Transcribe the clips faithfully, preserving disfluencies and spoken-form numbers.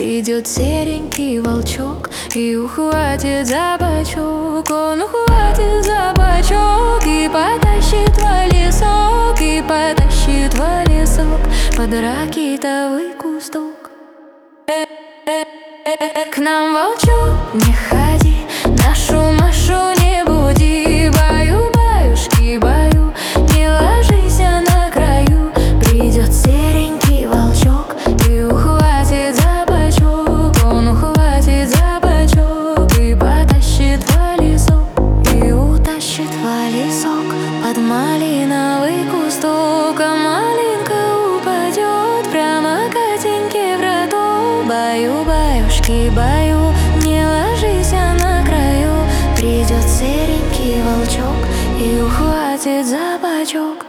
Придет серенький волчок и ухватит за бочок. Он ухватит за бочок и потащит в лесок, и потащит в лесок под ракитовый кусток. К нам, волчок, не ходи, нашу Машу не буди. Баю-баюшки, баю, не ложись на краю. Придет серенький волчок и ухватит за бочок. Он ухватит за бочок и потащит в лесок, и утащит в лесок под малиновый кусток. А малинка упадет прямо Катеньке в роток. Баю-баюшки, баю, не ложись на краю. Придет серенький волчок и ухватит за бочок.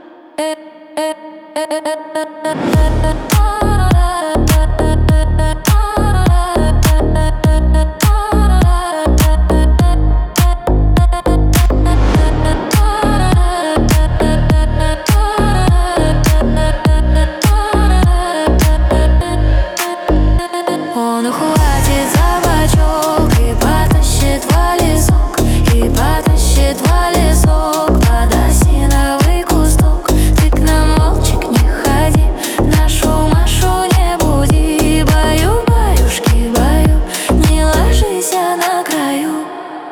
Он ухватит за бочок и потащит в лесок, и потащит в лесок под осиновый кусток. Ты к нам, волчик, не ходи, нашу Машу не буди. Баю-баюшки, баю, не ложись на краю.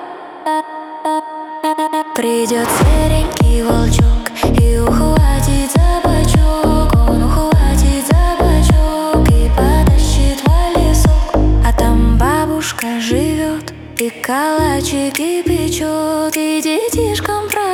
Придет серенький волчок и ухватит за бочок. Он ухватит за бочок и потащит в лесок. А там бабушка живет и калачики печет, и детишкам про